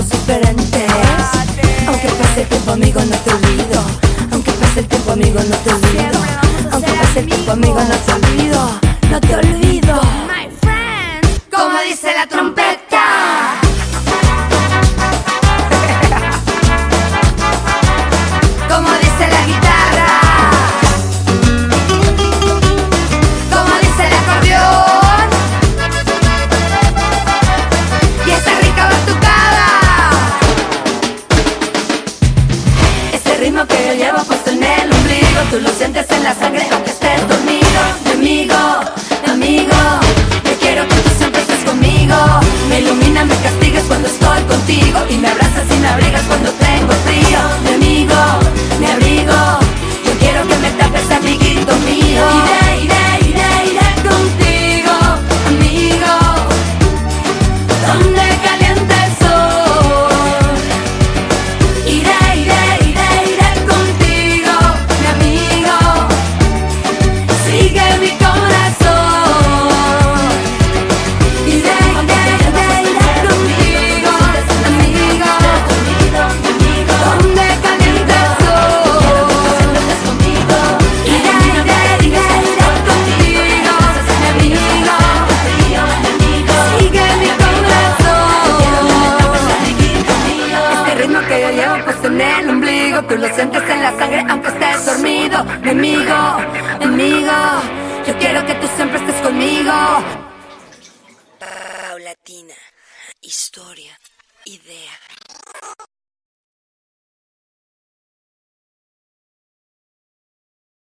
somos diferentes. Aunque pase el tiempo, amigo, no te olvido. Aunque pase el tiempo, amigo, no te olvido. Aunque pase el tiempo, amigo, no te olvido. No te olvido. Como dice la trompeta. Como dice la guitarra. Como dice el acordeón. Y esa rica batucada. Ese ritmo que yo llevo puesto en el ombligo, tú lo sientes en la sangre aunque estés dormido. Mi amigo, mi amigo, yo quiero que tú siempre estés conmigo. Me iluminas, me castigas cuando estoy contigo, y me abrazas y me abrigas cuando tengo frío. Mi amigo, mi abrigo, yo quiero que me tapes, amiguito mío. Iré contigo, amigo, donde calienta el sol. Iré contigo, mi amigo, sigue mi corazón. Iré contigo, amigo, donde calienta el sol. Iré contigo, mi amigo, sigue mi corazón. Este ritmo que yo llevo puesto en el ombligo, tú lo sientes en la sangre aunque estés dormido. Mi amigo, mi amigo, yo quiero que tú siempre estés conmigo. Paulatina, historia, idea.